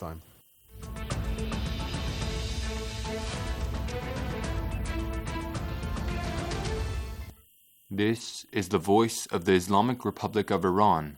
time. This is the voice of the Islamic Republic of Iran.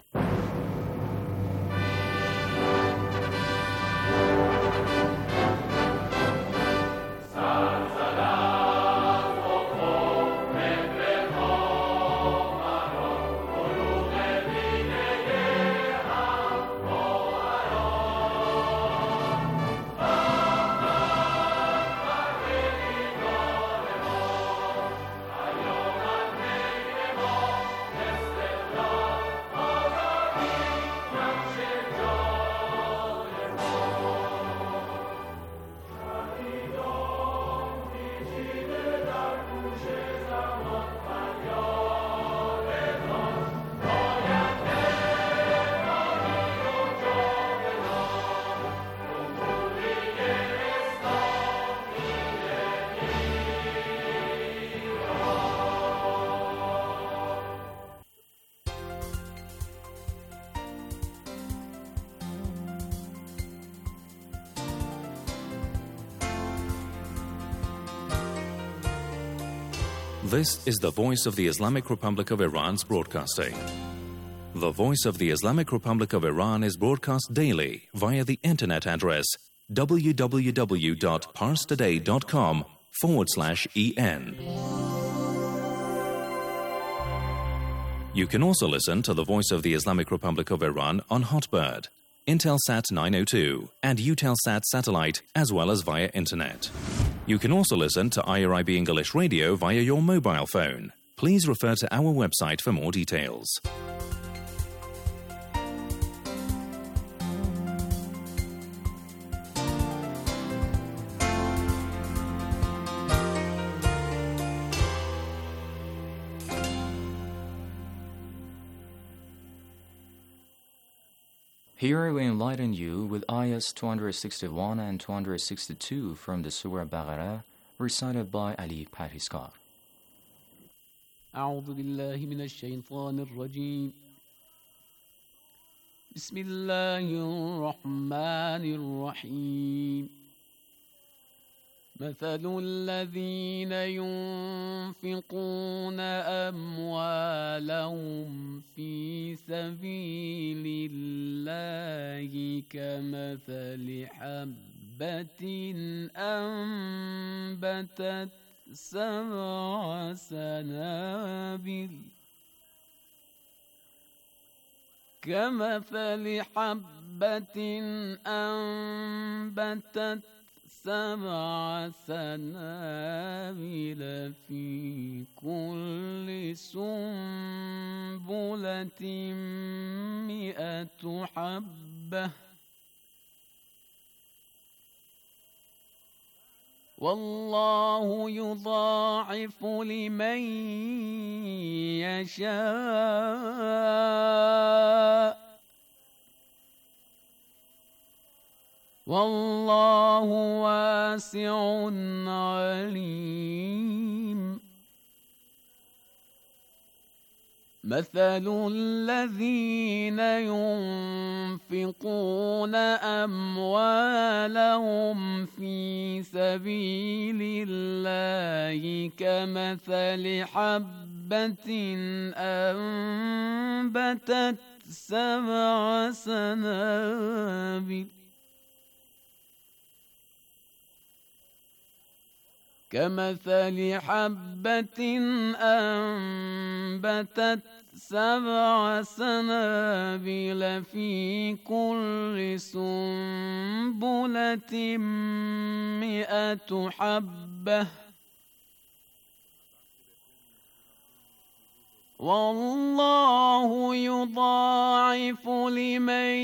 This is the voice of the Islamic Republic of Iran's broadcasting. The voice of the Islamic Republic of Iran is broadcast daily via the internet address www.parstoday.com/en. You can also listen to the voice of the Islamic Republic of Iran on Hotbird, Intelsat 902, and Eutelsat satellite, as well as via internet. You can also listen to IRIB English Radio via your mobile phone. Please refer to our website for more details. Here we enlighten you with ayahs 261 and 262 from the Surah Baqarah, recited by Ali Parhiskar. أعوذ بالله من الشيطان الرجيم بسم الله الرحمن الرحيم مثل الذين ينفقون أموالهم في سبيل الله كمثل حبة أنبتت سبع سنابل كمثل حبة أنبتت سبع سنابل في كل سنبلة 100 حبة والله يضاعف لمن يشاء والله واسع عليم مثل الذين ينفقون أموالهم في سبيل الله كمثل حبة أنبتت سبع سنابل كمثل حبة أنبتت سبع سنابل في كل سنبلة 100 حبة والله يضاعف لمن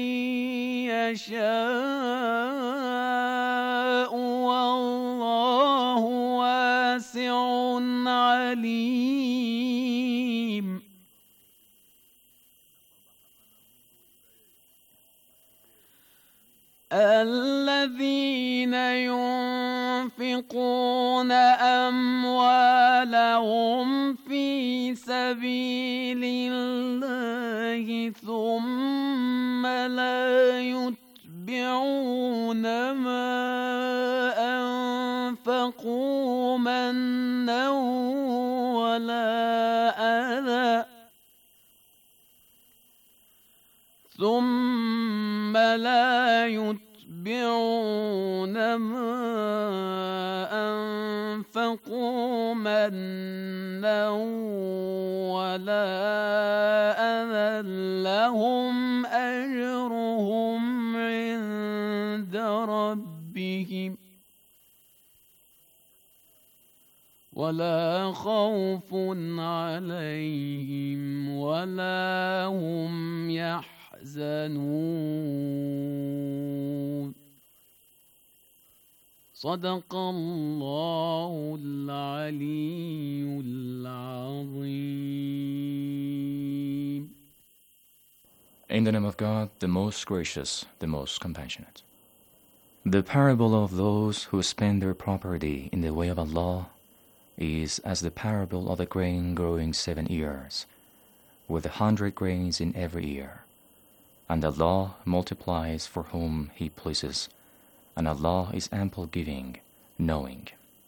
يشاء والله واسع عليم الذين ينفقون أموالهم في سبيل الله ثم لا يتبعون يتبعون ما أنفقوا منا ولا أذى ثم لا يتبعون ما أنفقوا منا ولا أذى لهم أجرهم عند ربهم ولا خوف عليهم ولا هم يحزنون صدق الله العلي العظيم. In the name of God, the most gracious, the most compassionate. The parable of those who spend their property in the way of Allah is as the parable of the grain growing 7 years, with 100 grains in every ear. And Allah multiplies for whom He pleases, and Allah is ample giving, knowing.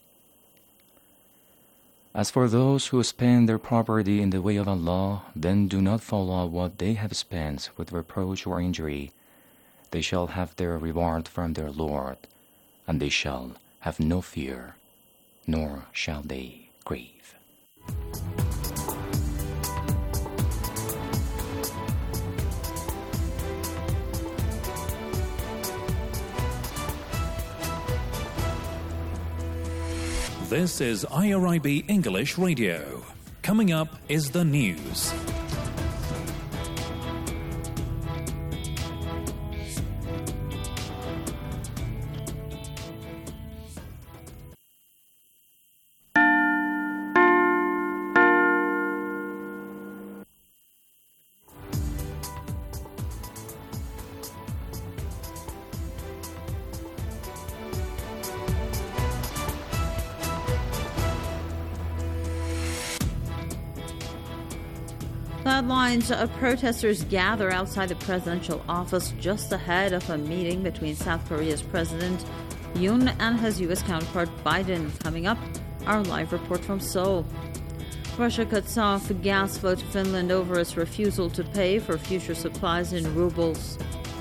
As for those who spend their property in the way of Allah, then do not follow what they have spent with reproach or injury. They shall have their reward from their Lord, and they shall have no fear, nor shall they grieve. This is IRIB English Radio. Coming up is the news. Sidelines of protesters gather outside the presidential office just ahead of a meeting between South Korea's President Yoon and his U.S. counterpart Biden. Coming up, our live report from Seoul. Russia cuts off gas flow to Finland over its refusal to pay for future supplies in rubles.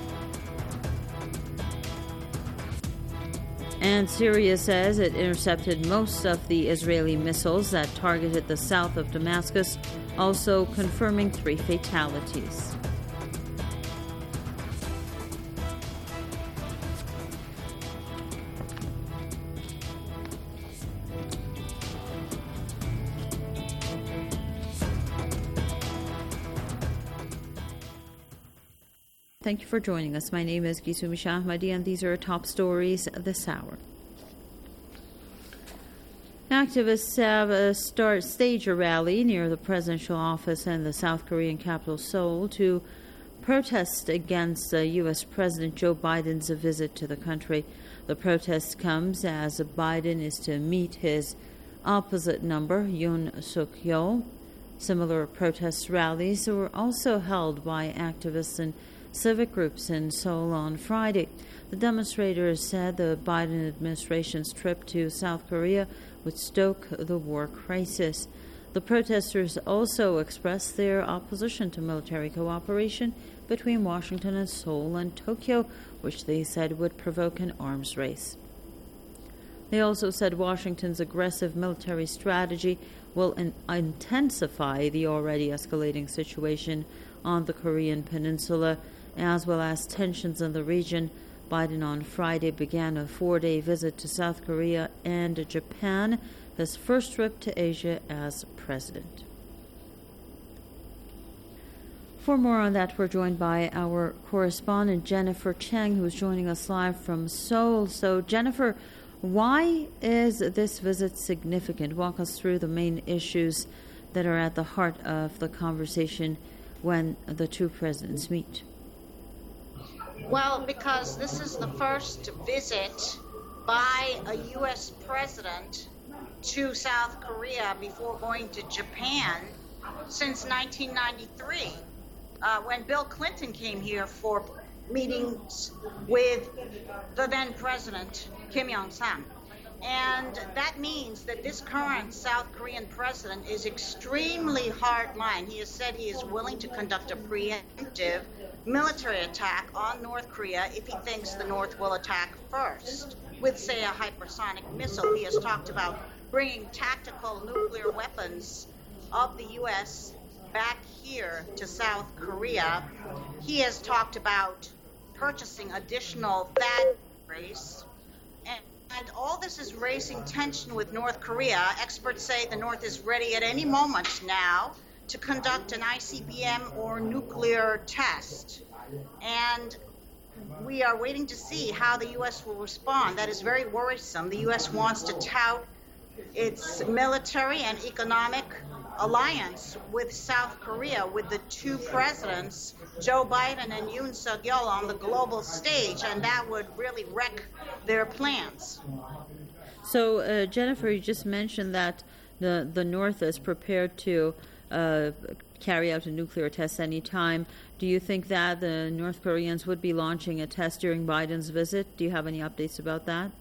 And Syria says it intercepted most of the Israeli missiles that targeted the south of Damascus, also confirming 3 fatalities. Thank you for joining us. My name is Gisumi Shahmadi, and these are our top stories this hour. Activists have staged a rally near the presidential office in the South Korean capital Seoul to protest against U.S. President Joe Biden's visit to the country. The protest comes as Biden is to meet his opposite number, Yoon Suk-yeol. Similar protest rallies were also held by activists and civic groups in Seoul on Friday. The demonstrators said the Biden administration's trip to South Korea would stoke the war crisis. The protesters also expressed their opposition to military cooperation between Washington and Seoul and Tokyo, which they said would provoke an arms race. They also said Washington's aggressive military strategy will intensify the already escalating situation on the Korean peninsula, as well as tensions in the region. Biden on Friday began a 4-day visit to South Korea and Japan, his first trip to Asia as president. For more on that, we're joined by our correspondent Jennifer Cheng, who's joining us live from Seoul. So, Jennifer, why is this visit significant? Walk us through the main issues that are at the heart of the conversation when the two presidents meet. Well, because this is the first visit by a U.S. president to South Korea before going to Japan since 1993, when Bill Clinton came here for meetings with the then president, Kim Jong-sam. And that means that this current South Korean president is extremely hardline. He has said he is willing to conduct a preemptive military attack on North Korea if he thinks the North will attack first with, say, a hypersonic missile. He has talked about bringing tactical nuclear weapons of the U.S. back here to South Korea. He has talked about purchasing additional THAAD batteries. And all this is raising tension with North Korea. Experts say the North is ready at any moment now to conduct an ICBM or nuclear test. And we are waiting to see how the U.S. will respond. That is very worrisome. The U.S. wants to tout its military and economic alliance with South Korea, with the two presidents, Joe Biden and Yoon Suk-yeol, on the global stage, and that would really wreck their plans. So, Jennifer, you just mentioned that the North is prepared to carry out a nuclear test any time. Do you think that the North Koreans would be launching a test during Biden's visit? Do you have any updates about that?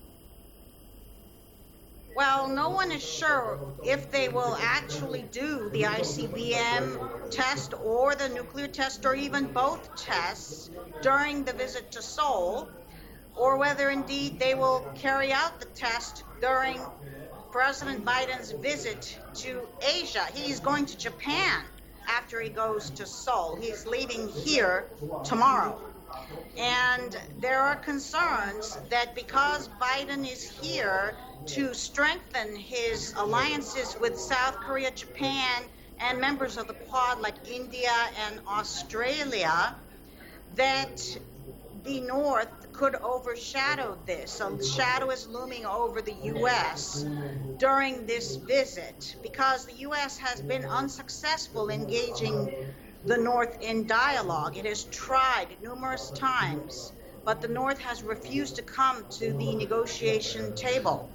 Well, no one is sure if they will actually do the ICBM test or the nuclear test or even both tests during the visit to Seoul, or whether indeed they will carry out the test during President Biden's visit to Asia. He's going to Japan after he goes to Seoul. He's leaving here tomorrow. And there are concerns that because Biden is here to strengthen his alliances with South Korea, Japan, and members of the Quad like India and Australia, that the North could overshadow this. A shadow is looming over the U.S. during this visit because the U.S. has been unsuccessful engaging the North in dialogue. It has tried numerous times, but the North has refused to come to the negotiation table.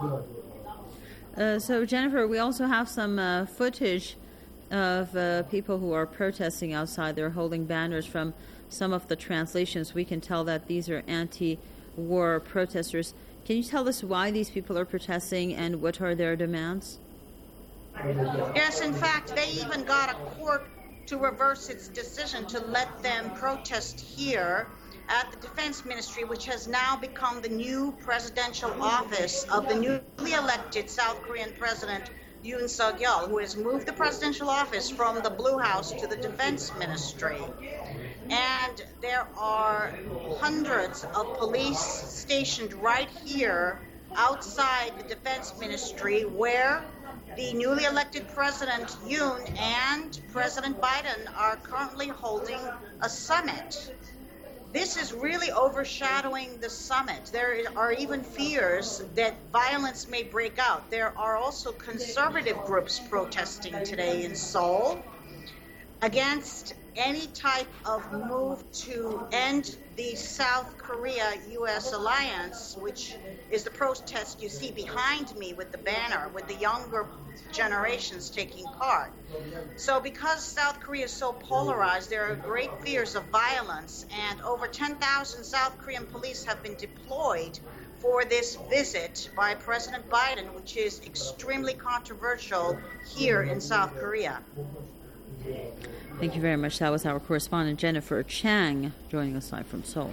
So, Jennifer, we also have some footage of people who are protesting outside. They're holding banners. From some of the translations, we can tell that these are anti-war protesters. Can you tell us why these people are protesting and what are their demands? Yes, in fact, they even got a court to reverse its decision to let them protest here at the Defense Ministry, which has now become the new presidential office of the newly elected South Korean President Yoon Suk-yeol, who has moved the presidential office from the Blue House to the Defense Ministry. And there are hundreds of police stationed right here outside the Defense Ministry, where the newly elected President Yoon and President Biden are currently holding a summit. This is really overshadowing the summit. There are even fears that violence may break out. There are also conservative groups protesting today in Seoul against any type of move to end the South Korea-U.S. alliance, which is the protest you see behind me with the banner, with the younger generations taking part. So because South Korea is so polarized, there are great fears of violence, and over 10,000 South Korean police have been deployed for this visit by President Biden, which is extremely controversial here in South Korea. Thank you very much. That was our correspondent Jennifer Chang joining us live from Seoul.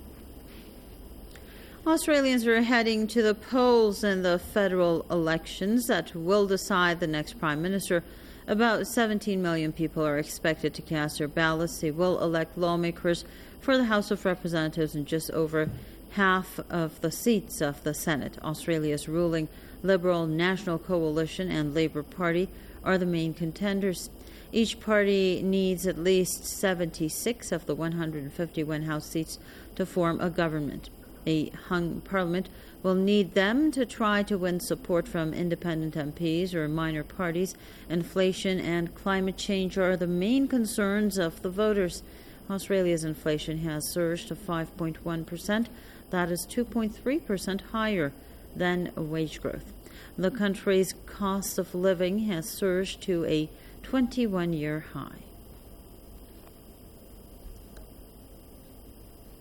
Australians are heading to the polls in the federal elections that will decide the next Prime Minister. About 17 million people are expected to cast their ballots. They will elect lawmakers for the House of Representatives and just over half of the seats of the Senate. Australia's ruling Liberal National Coalition and Labour Party are the main contenders. Each party needs at least 76 of the 151 House seats to form a government. A hung parliament will need them to try to win support from independent MPs or minor parties. Inflation and climate change are the main concerns of the voters. Australia's inflation has surged to 5.1%. That is 2.3% higher than wage growth. The country's cost of living has surged to a 21-year high.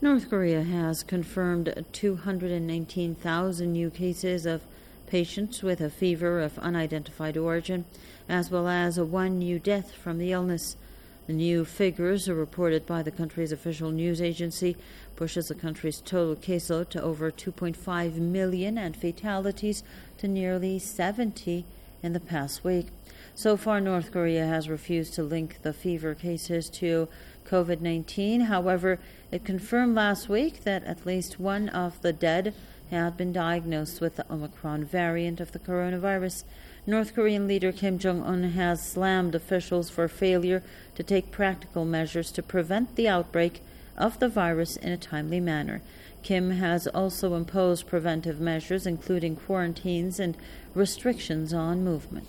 North Korea has confirmed 219,000 new cases of patients with a fever of unidentified origin, as well as one new death from the illness. The new figures are reported by the country's official news agency, pushes the country's total caseload to over 2.5 million and fatalities to nearly 70 in the past week. So far, North Korea has refused to link the fever cases to COVID-19. However, it confirmed last week that at least one of the dead had been diagnosed with the Omicron variant of the coronavirus. North Korean leader Kim Jong-un has slammed officials for failure to take practical measures to prevent the outbreak of the virus in a timely manner. Kim has also imposed preventive measures, including quarantines and restrictions on movement.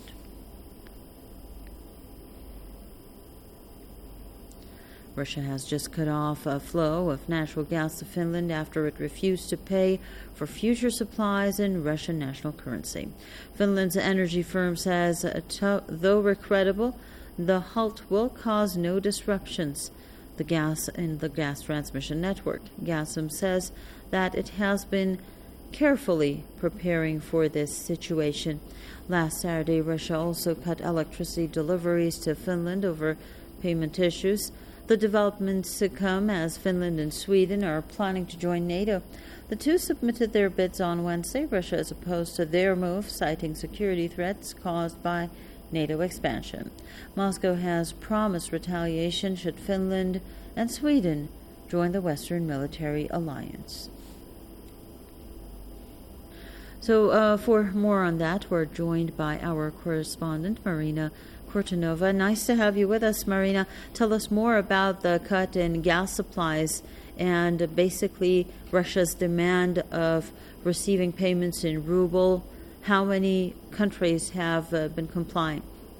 Russia has just cut off a flow of natural gas to Finland after it refused to pay for future supplies in Russian national currency. Finland's energy firm says, though regrettable, the halt will cause no disruptions in the gas transmission network. Gazprom says that it has been carefully preparing for this situation. Last Saturday, Russia also cut electricity deliveries to Finland over payment issues. The developments come as Finland and Sweden are planning to join NATO. The two submitted their bids on Wednesday. Russia is opposed to their move, citing security threats caused by NATO expansion. Moscow has promised retaliation should Finland and Sweden join the Western military alliance. So for more on that, we're joined by our correspondent, Marina Kortunova. Nice to have you with us, Marina. Tell us more about the cut in gas supplies and basically Russia's demand of receiving payments in ruble. How many countries have been complying?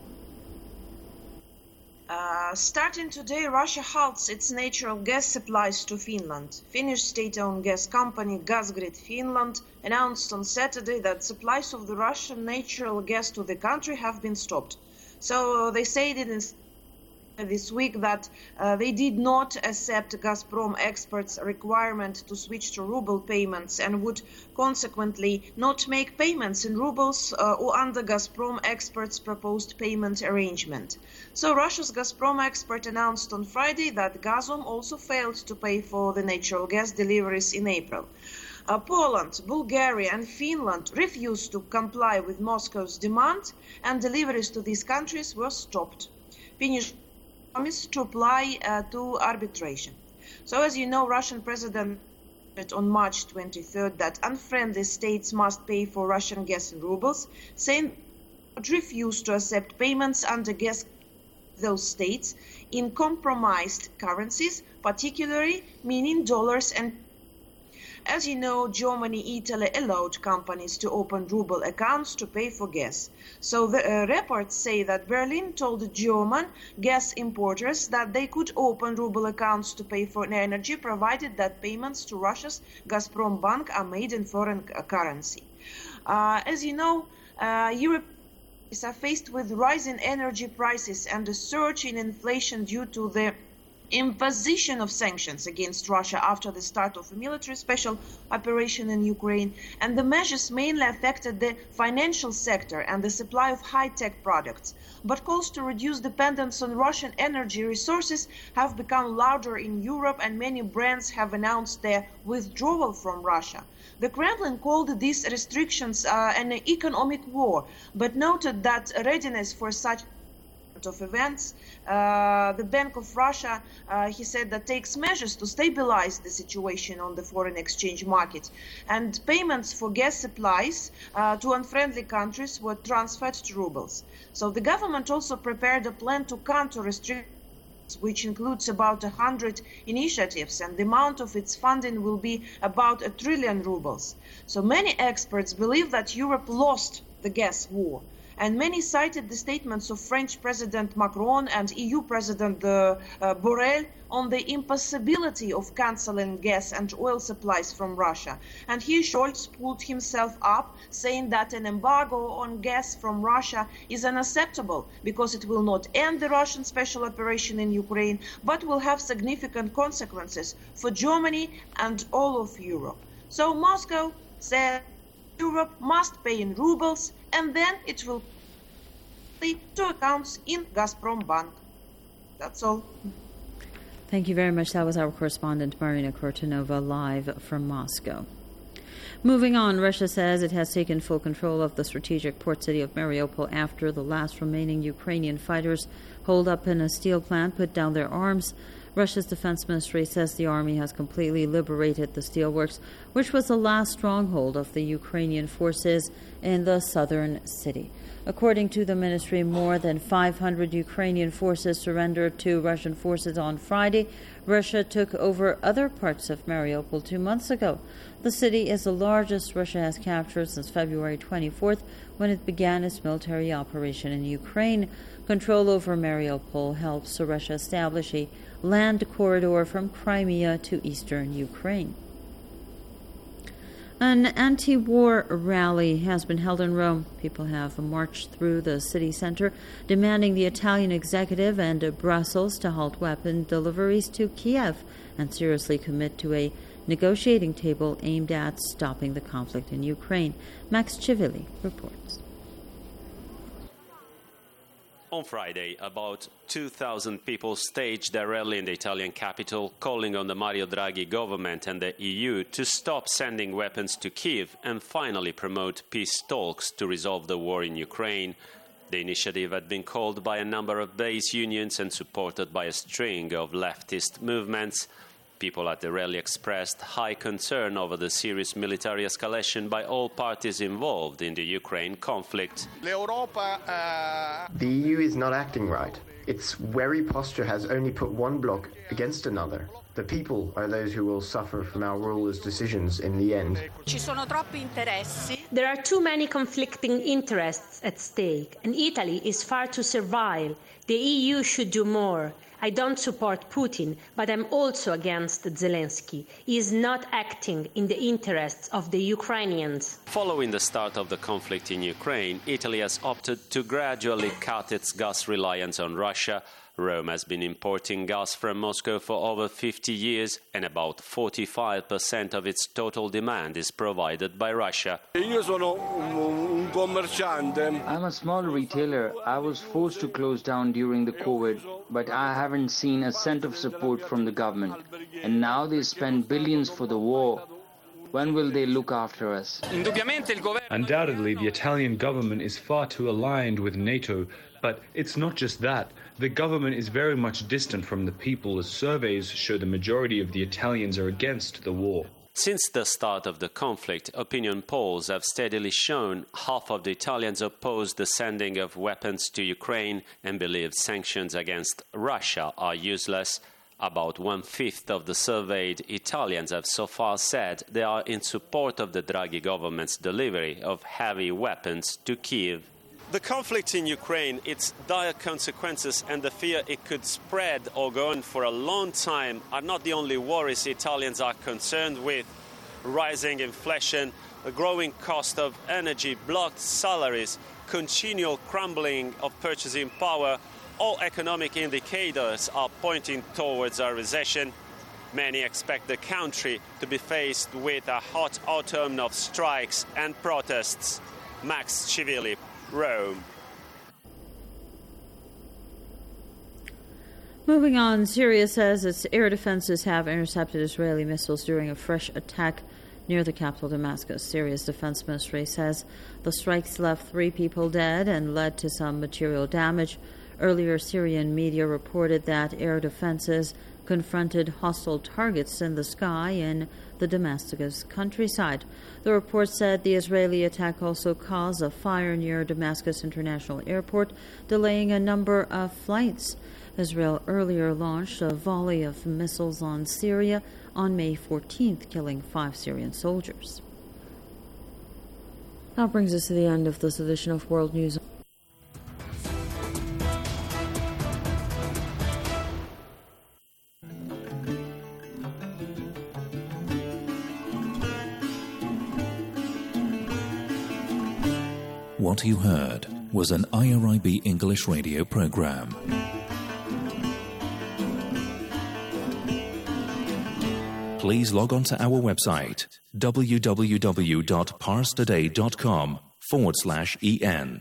Starting today, Russia halts its natural gas supplies to Finland. Finnish state-owned gas company Gasgrid Finland announced on Saturday that supplies of the Russian natural gas to the country have been stopped. So they said it this week that they did not accept Gazprom experts' requirement to switch to ruble payments and would consequently not make payments in rubles or under Gazprom experts' proposed payment arrangement. So Russia's Gazprom expert announced on Friday that Gazprom also failed to pay for the natural gas deliveries in April. Poland, Bulgaria and Finland refused to comply with Moscow's demand, and deliveries to these countries were stopped. Finnish promised to apply to arbitration. So as you know, Russian President said on March 23rd that unfriendly states must pay for Russian gas in rubles, saying it refused to accept payments under gas those states in compromised currencies, particularly meaning dollars and. As you know, Germany, Italy allowed companies to open ruble accounts to pay for gas. So the reports say that Berlin told the German gas importers that they could open ruble accounts to pay for energy, provided that payments to Russia's Gazprom Bank are made in foreign currency. As you know, Europe are faced with rising energy prices and a surge in inflation due to the imposition of sanctions against Russia after the start of a military special operation in Ukraine, and the measures mainly affected the financial sector and the supply of high-tech products. But calls to reduce dependence on Russian energy resources have become louder in Europe, and many brands have announced their withdrawal from Russia. The Kremlin called these restrictions an economic war, but noted that readiness for such of events. The Bank of Russia, he said, that takes measures to stabilize the situation on the foreign exchange market, and payments for gas supplies to unfriendly countries were transferred to rubles. So the government also prepared a plan to counter restrictions, which includes about 100 initiatives, and the amount of its funding will be about 1 trillion rubles. So many experts believe that Europe lost the gas war, And many cited the statements of French President Macron and EU President Borrell on the impossibility of cancelling gas and oil supplies from Russia. And here Scholz pulled himself up, saying that an embargo on gas from Russia is unacceptable because it will not end the Russian special operation in Ukraine, but will have significant consequences for Germany and all of Europe. So Moscow said Europe must pay in rubles, and then it will pay to accounts in Gazprom Bank. That's all. Thank you very much. That was our correspondent Marina Kortunova live from Moscow. Moving on, Russia says it has taken full control of the strategic port city of Mariupol after the last remaining Ukrainian fighters holed up in a steel plant put down their arms. Russia's defense ministry says the army has completely liberated the steelworks, which was the last stronghold of the Ukrainian forces in the southern city. According to the ministry, more than 500 Ukrainian forces surrendered to Russian forces on Friday. Russia took over other parts of Mariupol 2 months ago. The city is the largest Russia has captured since February 24th, when it began its military operation in Ukraine. Control over Mariupol helps Russia establish a land corridor from Crimea to eastern Ukraine. An anti-war rally has been held in Rome. People have marched through the city center, demanding the Italian executive and Brussels to halt weapon deliveries to Kiev and seriously commit to a negotiating table aimed at stopping the conflict in Ukraine. Max Chivili reports. On Friday, about 2,000 people staged a rally in the Italian capital, calling on the Mario Draghi government and the EU to stop sending weapons to Kyiv and finally promote peace talks to resolve the war in Ukraine. The initiative had been called by a number of base unions and supported by a string of leftist movements. People at the rally expressed high concern over the serious military escalation by all parties involved in the Ukraine conflict. The EU is not acting right. Its wary posture has only put one bloc against another. The people are those who will suffer from our rulers' decisions in the end. There are too many conflicting interests at stake, and Italy is far too servile. The EU should do more. I don't support Putin, but I'm also against Zelensky. He is not acting in the interests of the Ukrainians. Following the start of the conflict in Ukraine, Italy has opted to gradually cut its gas reliance on Russia. Rome has been importing gas from Moscow for over 50 years, and about 45% of its total demand is provided by Russia. I'm a small retailer. I was forced to close down during the COVID, but I haven't seen a cent of support from the government. And now they spend billions for the war. When will they look after us? Undoubtedly, the Italian government is far too aligned with NATO, but it's not just that. The government is very much distant from the people, as surveys show the majority of the Italians are against the war. Since the start of the conflict, opinion polls have steadily shown half of the Italians oppose the sending of weapons to Ukraine and believe sanctions against Russia are useless. About 1/5 of the surveyed Italians have so far said they are in support of the Draghi government's delivery of heavy weapons to Kyiv. The conflict in Ukraine, its dire consequences and the fear it could spread or go on for a long time are not the only worries Italians are concerned with. Rising inflation, the growing cost of energy, blocked salaries, continual crumbling of purchasing power, all economic indicators are pointing towards a recession. Many expect the country to be faced with a hot autumn of strikes and protests. Max Chivili, Rome. Moving on, Syria says its air defenses have intercepted Israeli missiles during a fresh attack near the capital Damascus. Syria's defense ministry says the strikes left 3 people dead and led to some material damage. Earlier, Syrian media reported that air defenses confronted hostile targets in the sky in the Damascus countryside. The report said the Israeli attack also caused a fire near Damascus International Airport, delaying a number of flights. Israel earlier launched a volley of missiles on Syria on May 14th, killing 5 Syrian soldiers. That brings us to the end of this edition of World News. What you heard was an IRIB English radio program. Please log on to our website www.parstoday.com/en.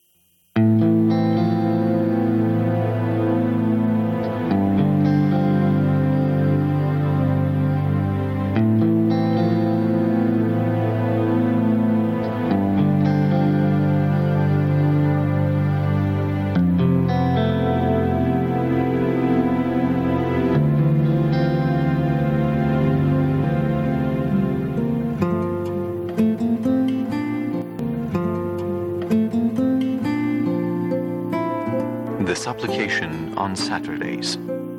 The supplication on Saturdays.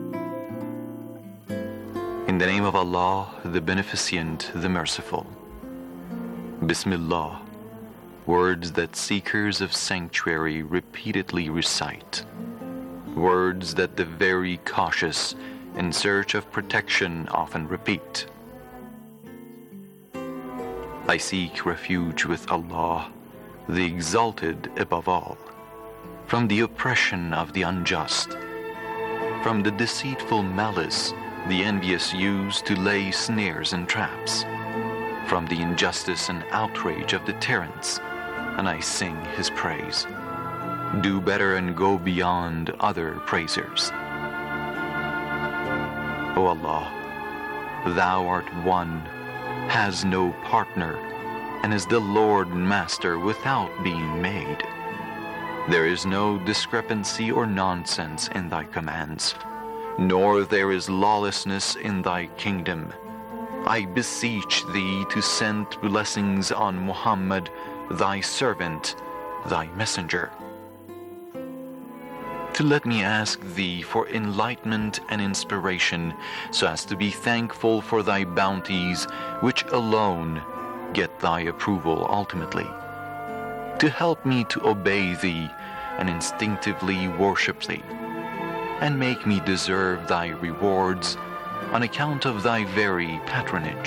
In the name of Allah, the Beneficent, the Merciful. Bismillah, words that seekers of sanctuary repeatedly recite. Words that the very cautious in search of protection often repeat. I seek refuge with Allah, the Exalted above all, from the oppression of the unjust, from the deceitful malice the envious use to lay snares and traps, from the injustice and outrage of the tyrants, and I sing his praise. Do better and go beyond other praisers. O Allah, Thou art one, has no partner, and is the Lord and Master without being made. There is no discrepancy or nonsense in Thy commands, nor there is lawlessness in Thy kingdom. I beseech Thee to send blessings on Muhammad, Thy servant, Thy messenger. To let me ask Thee for enlightenment and inspiration, so as to be thankful for Thy bounties, which alone get Thy approval ultimately. To help me to obey Thee and instinctively worship Thee, and make me deserve Thy rewards on account of Thy very patronage.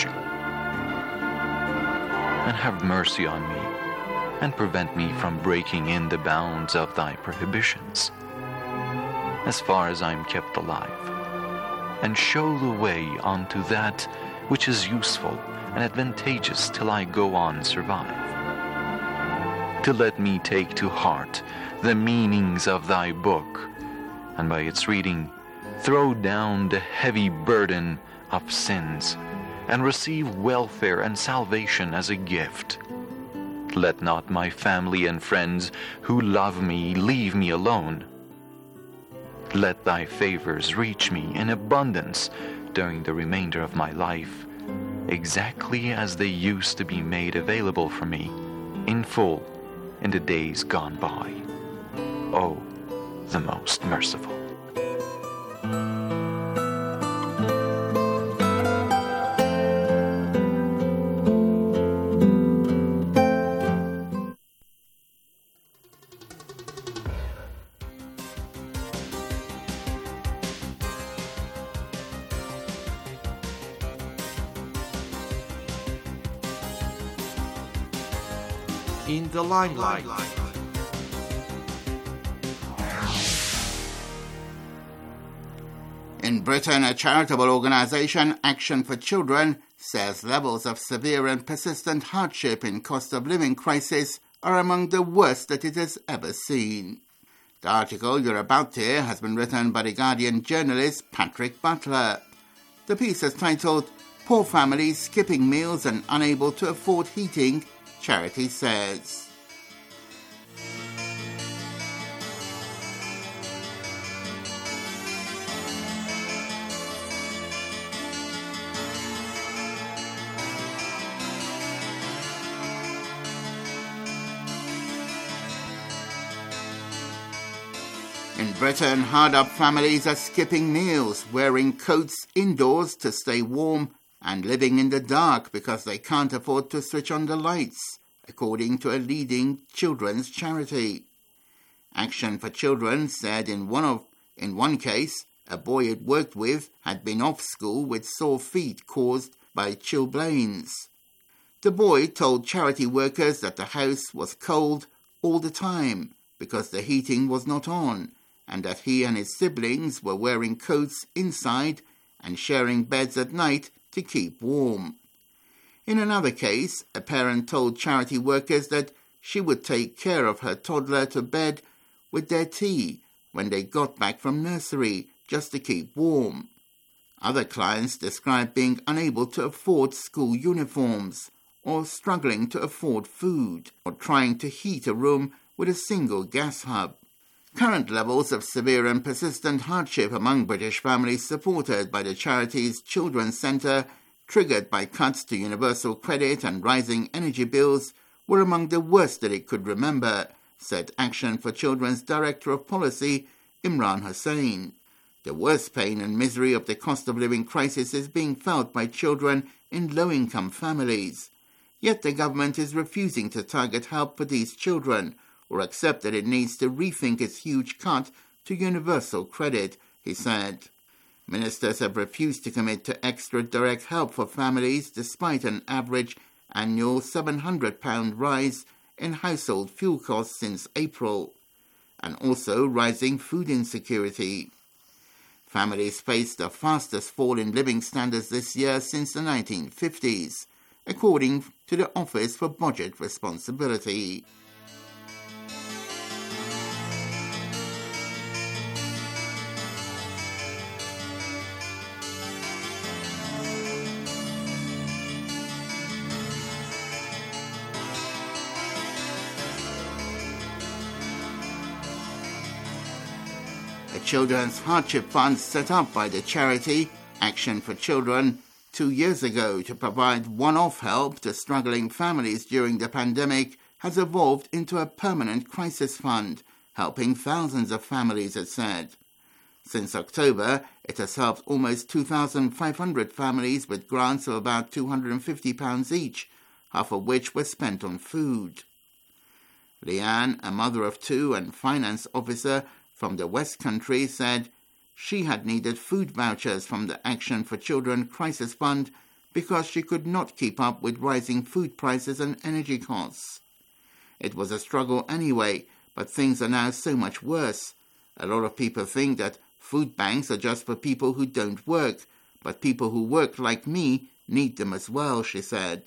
And have mercy on me, and prevent me from breaking in the bounds of Thy prohibitions, as far as I am kept alive, and show the way unto that which is useful and advantageous till I go on survive. To let me take to heart the meanings of Thy book, and by its reading throw down the heavy burden of sins, and receive welfare and salvation as a gift. Let not my family and friends who love me leave me alone. Let Thy favors reach me in abundance during the remainder of my life, exactly as they used to be made available for me in full in the days gone by. O, the Most Merciful. In the limelight. In Britain, a charitable organisation, Action for Children, says levels of severe and persistent hardship in cost of living crisis are among the worst that it has ever seen. The article you're about to hear has been written by The Guardian journalist Patrick Butler. The piece is titled, Poor Families Skipping Meals and Unable to Afford Heating, Charity Says. In Britain, hard-up families are skipping meals, wearing coats indoors to stay warm, and living in the dark because they can't afford to switch on the lights, according to a leading children's charity. Action for Children said in one case, a boy it worked with had been off school with sore feet caused by chilblains. The boy told charity workers that the house was cold, all the time because the heating was not on, and that he and his siblings were wearing coats inside and sharing beds at night to keep warm. In another case, a parent told charity workers that she would take care of her toddler to bed with their tea when they got back from nursery just to keep warm. Other clients described being unable to afford school uniforms, or struggling to afford food, or trying to heat a room with a single gas hub. Current levels of severe and persistent hardship among British families supported by the charity's Children's Centre, triggered by cuts to universal credit and rising energy bills, were among the worst that it could remember, said Action for Children's Director of Policy, Imran Hussain. The worst pain and misery of the cost of living crisis is being felt by children in low-income families. Yet the government is refusing to target help for these children, or accept that it needs to rethink its huge cut to universal credit, he said. Ministers have refused to commit to extra direct help for families despite an average annual £700 rise in household fuel costs since April, and also rising food insecurity. Families face the fastest fall in living standards this year since the 1950s, according to the Office for Budget Responsibility. A children's hardship fund set up by the charity Action for Children 2 years ago to provide one-off help to struggling families during the pandemic has evolved into a permanent crisis fund, helping thousands of families, it said. Since October, it has helped almost 2,500 families with grants of about £250 each, half of which were spent on food. Leanne, a mother of two and finance officer from the West Country, said she had needed food vouchers from the Action for Children Crisis Fund because she could not keep up with rising food prices and energy costs. It was a struggle anyway, but things are now so much worse. A lot of people think that food banks are just for people who don't work, but people who work like me need them as well, she said.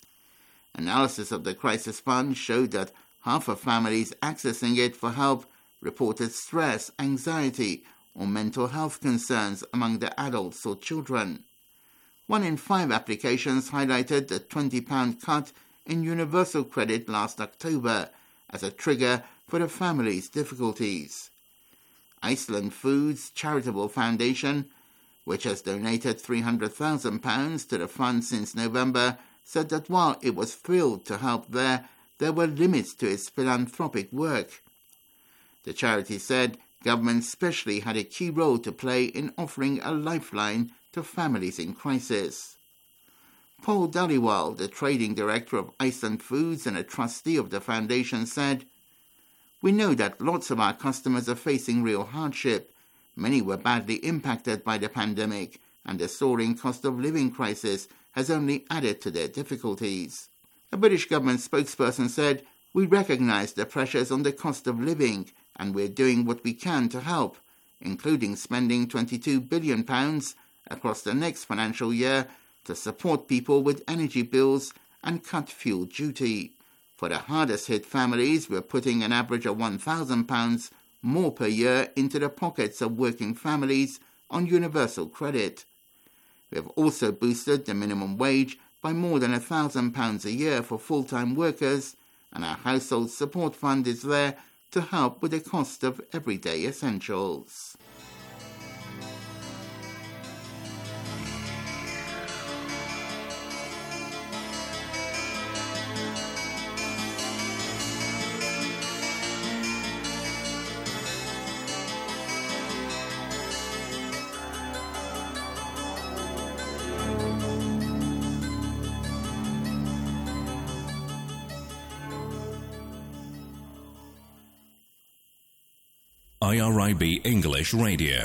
Analysis of the crisis fund showed that half of families accessing it for help reported stress, anxiety, or mental health concerns among the adults or children. 1 in 5 applications highlighted the £20 cut in universal credit last October as a trigger for the family's difficulties. Iceland Foods Charitable Foundation, which has donated £300,000 to the fund since November, said that while it was thrilled to help there were limits to its philanthropic work. The charity said government especially had a key role to play in offering a lifeline to families in crisis. Paul Dhaliwal, the trading director of Iceland Foods and a trustee of the foundation, said, "We know that lots of our customers are facing real hardship. Many were badly impacted by the pandemic, and the soaring cost of living crisis has only added to their difficulties." A British government spokesperson said, "We recognise the pressures on the cost of living, and we're doing what we can to help, including spending £22 billion across the next financial year to support people with energy bills and cut fuel duty. For the hardest-hit families, we're putting an average of £1,000 more per year into the pockets of working families on universal credit. We have also boosted the minimum wage by more than £1,000 a year for full-time workers, and our household support fund is there to help with the cost of everyday essentials." IRIB English Radio.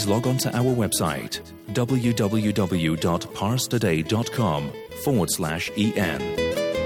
please log on to our website www.parstoday.com/en.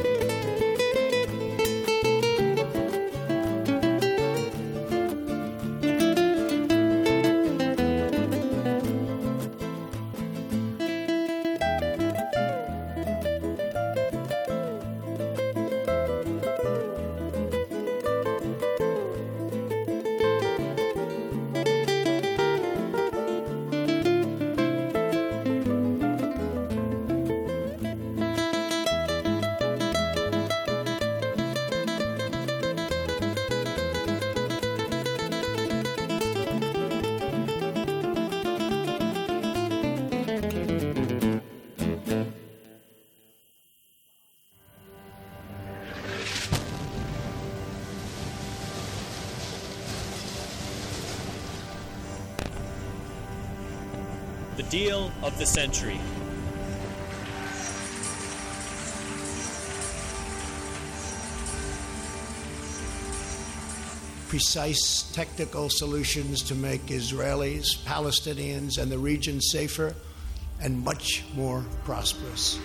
The deal of the century. Precise technical solutions to make Israelis, Palestinians, and the region safer and much more prosperous.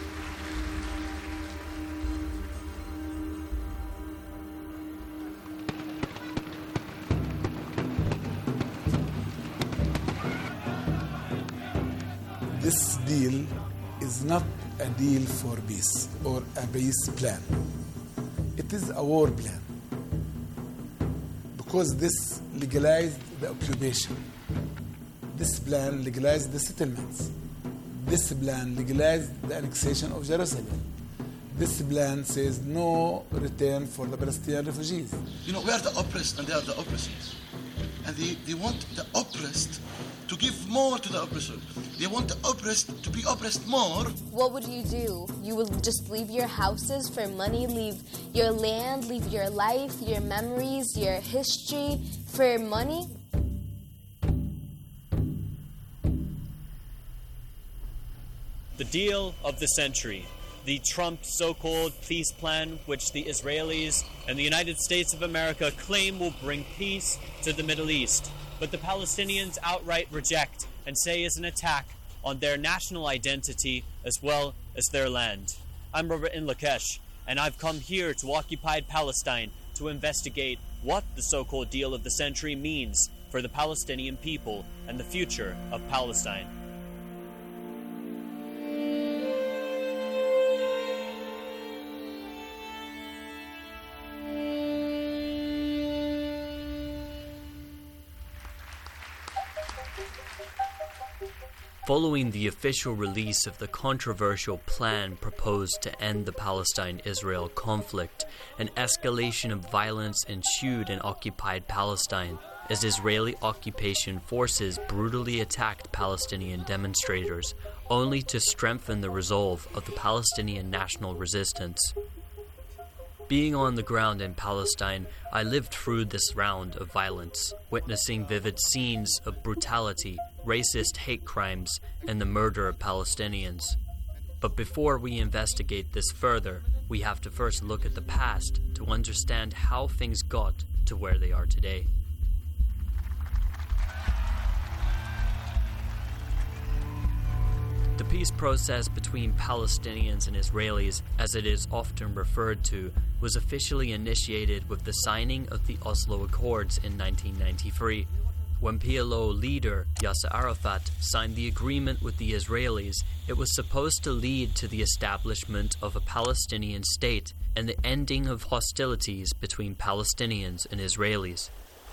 This deal is not a deal for peace or a peace plan. It is a war plan. Because this legalized the occupation. This plan legalized the settlements. This plan legalized the annexation of Jerusalem. This plan says no return for the Palestinian refugees. You know, we are the oppressed and they are the oppressors. And they want the oppressed to give more to the oppressor. They want the oppressed to be oppressed more. What would you do? You would just leave your houses for money, leave your land, leave your life, your memories, your history for money? The deal of the century. The Trump so-called peace plan, which the Israelis and the United States of America claim will bring peace to the Middle East. But the Palestinians outright reject and say is an attack on their national identity as well as their land. I'm Robert in Lakesh, and I've come here to occupied Palestine to investigate what the so-called deal of the century means for the Palestinian people and the future of Palestine. Following the official release of the controversial plan proposed to end the Palestine-Israel conflict, an escalation of violence ensued in occupied Palestine as Israeli occupation forces brutally attacked Palestinian demonstrators, only to strengthen the resolve of the Palestinian national resistance. Being on the ground in Palestine, I lived through this round of violence, witnessing vivid scenes of brutality, racist hate crimes, and the murder of Palestinians. But before we investigate this further, we have to first look at the past to understand how things got to where they are today. The peace process between Palestinians and Israelis, as it is often referred to, was officially initiated with the signing of the Oslo Accords in 1993. When PLO leader Yasser Arafat signed the agreement with the Israelis, it was supposed to lead to the establishment of a Palestinian state and the ending of hostilities between Palestinians and Israelis.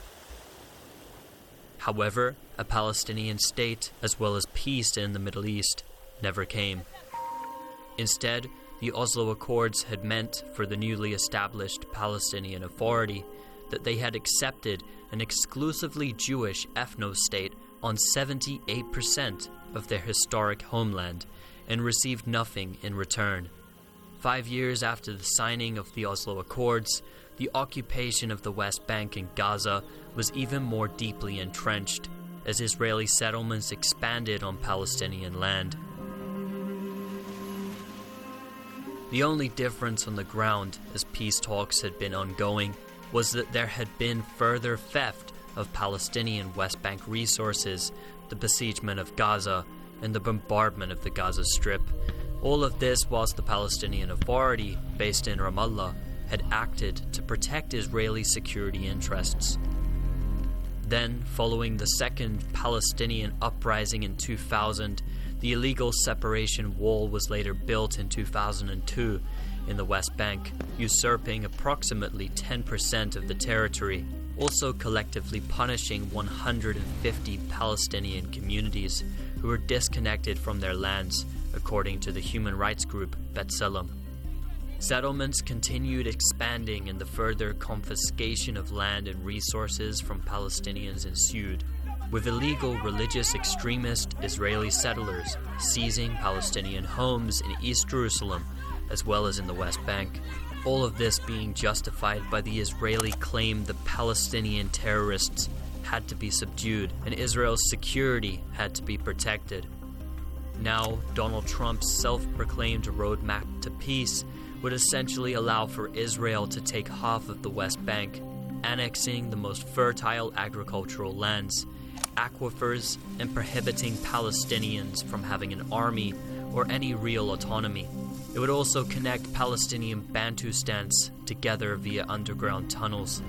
However, a Palestinian state, as well as peace in the Middle East, never came. Instead, the Oslo Accords had meant for the newly established Palestinian Authority that they had accepted an exclusively Jewish ethno-state on 78% of their historic homeland and received nothing in return. 5 years after the signing of the Oslo Accords, the occupation of the West Bank and Gaza was even more deeply entrenched as Israeli settlements expanded on Palestinian land. The only difference on the ground, as peace talks had been ongoing, was that there had been further theft of Palestinian West Bank resources the besiegement of Gaza, and the bombardment of the Gaza Strip. All of this whilst the Palestinian Authority, based in Ramallah, had acted to protect Israeli security interests. Then, following the second Palestinian uprising in 2000, the illegal separation wall was later built in 2002 in the West Bank, usurping approximately 10% of the territory, also collectively punishing 150 Palestinian communities who were disconnected from their lands, according to the human rights group B'Tselem. Settlements continued expanding and the further confiscation of land and resources from Palestinians ensued, with illegal religious extremist Israeli settlers seizing Palestinian homes in East Jerusalem as well as in the West Bank. All of this being justified by the Israeli claim the Palestinian terrorists had to be subdued and Israel's security had to be protected. Now, Donald Trump's self-proclaimed roadmap to peace would essentially allow for Israel to take half of the West Bank, annexing the most fertile agricultural lands, aquifers, and prohibiting Palestinians from having an army or any real autonomy. It would also connect Palestinian Bantustans together via underground tunnels.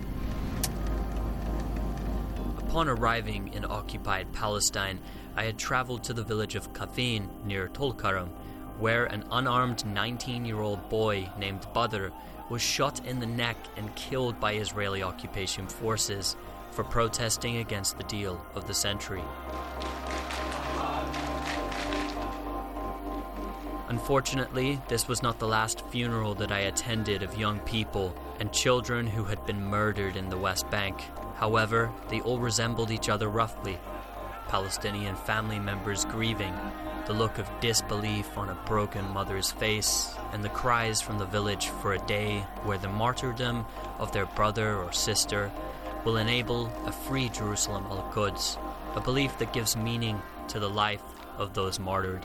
Upon arriving in occupied Palestine, I had traveled to the village of Kafin near Tulkarm, where an unarmed 19-year-old boy named Badr was shot in the neck and killed by Israeli occupation forces for protesting against the deal of the century. Unfortunately, this was not the last funeral that I attended of young people and children who had been murdered in the West Bank. However, they all resembled each other roughly. Palestinian family members grieving, the look of disbelief on a broken mother's face, and the cries from the village for a day where the martyrdom of their brother or sister will enable a free Jerusalem al-Quds, a belief that gives meaning to the life of those martyred.